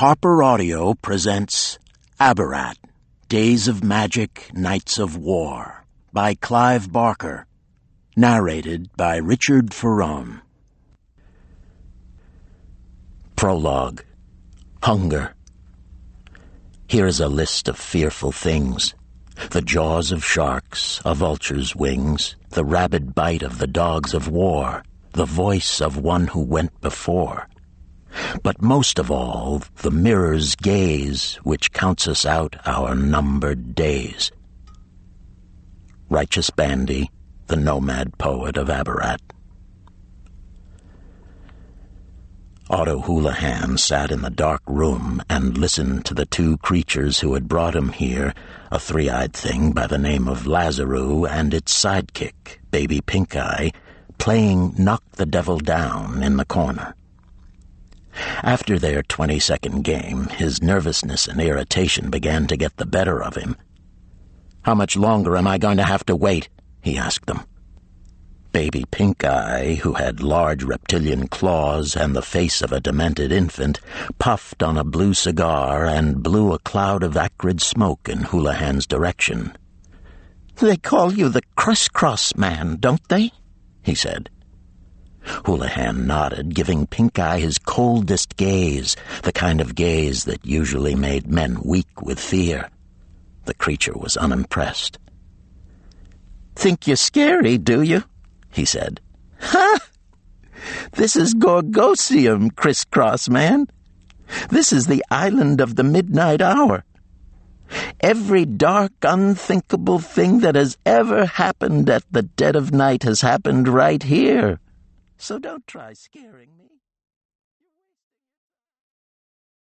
Harper Audio presents Abarat, Days of Magic, Nights of War, by Clive Barker, narrated by Richard Ferrone. Prologue. Hunger. Here is a list of fearful things. The jaws of sharks, a vulture's wings, the rabid bite of the dogs of war, the voice of one who went before. But most of all, the mirror's gaze which counts us out our numbered days. Righteous Bandy, the nomad poet of Abarat. Otto Houlihan sat in the dark room and listened to the two creatures who had brought him here, a three-eyed thing by the name of Lazarou and its sidekick, Baby Pink-Eye, playing Knock the Devil Down in the corner. After their 20-second game, his nervousness and irritation began to get the better of him. "How much longer am I going to have to wait?" he asked them. Baby Pink-Eye, who had large reptilian claws and the face of a demented infant, puffed on a blue cigar and blew a cloud of acrid smoke in Houlihan's direction. "They call you the Criss-Cross Man, don't they?" he said. Houlihan nodded, giving Pink-Eye his coldest gaze, the kind of gaze that usually made men weak with fear. The creature was unimpressed. "Think you're scary, do you?" he said. "Ha! This is Gorgosium, Criss-Cross Man. This is the island of the midnight hour. Every dark, unthinkable thing that has ever happened at the dead of night has happened right here. So don't try scaring me."